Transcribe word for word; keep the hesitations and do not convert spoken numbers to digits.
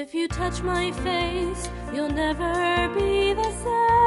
If you touch my face, you'll never be the same.